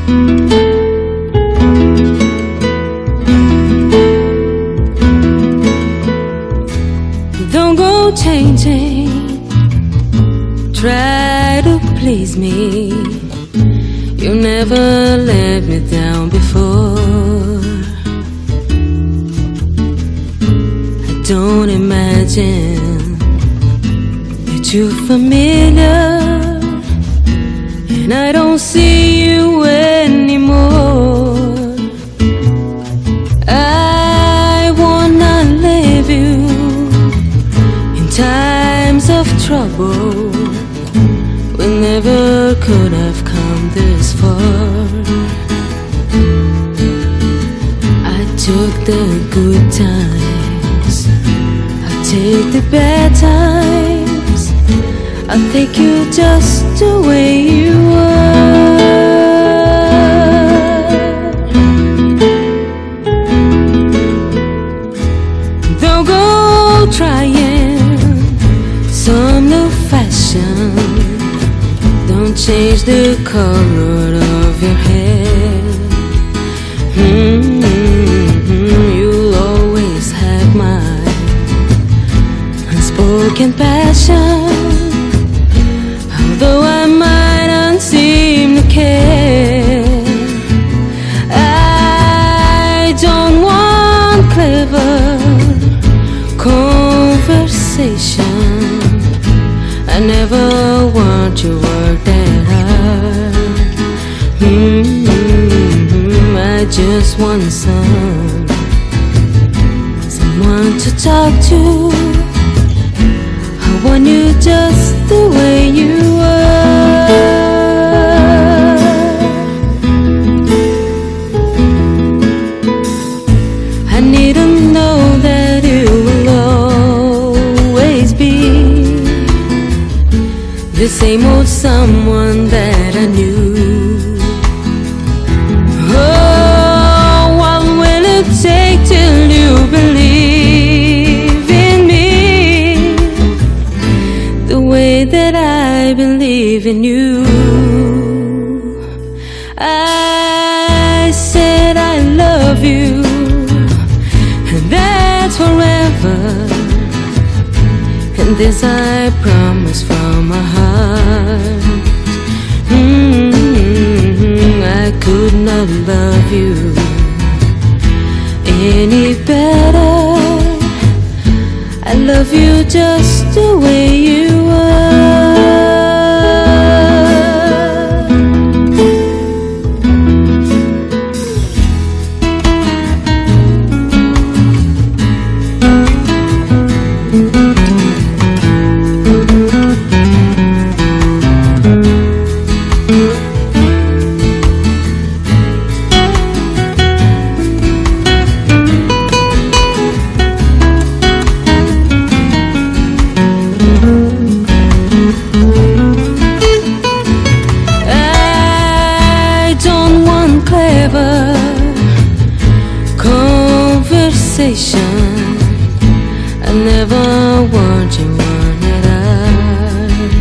Don't go changing, try to please me. You never let me down before. I don't imagine you're too familiar, and I don't see you anymore. I wanna leave you in times of trouble. We never could have come this far. I took the good times, I'll take the bad times. I'll take you just the way you are. Don't go trying some new fashion. Don't change the color of your hair. You'll always have my unspoken passion. Although I might not seem to care, I don't want clever conversation. I never want you work that hard. I just want someone to talk to. I want you just the way you are. I need to know that you will always be the same old someone that I knew. Oh, what will it take till you believe in me the way that I believe in you? I said I love you, and that's forever. And this I promise from my heart. I could not love you any better. I love you just the way you are. Conversation, I never want you one at all.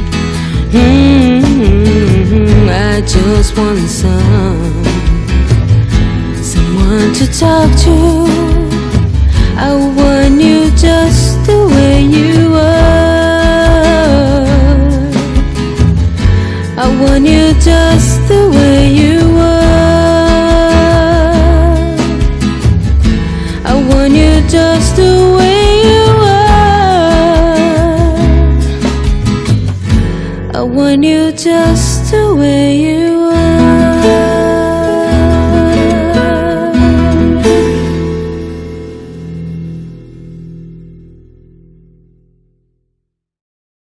I just want someone to talk to. I want you just the way you are. I want you just the way you are. I want you just the way you are. I want you just the way you are.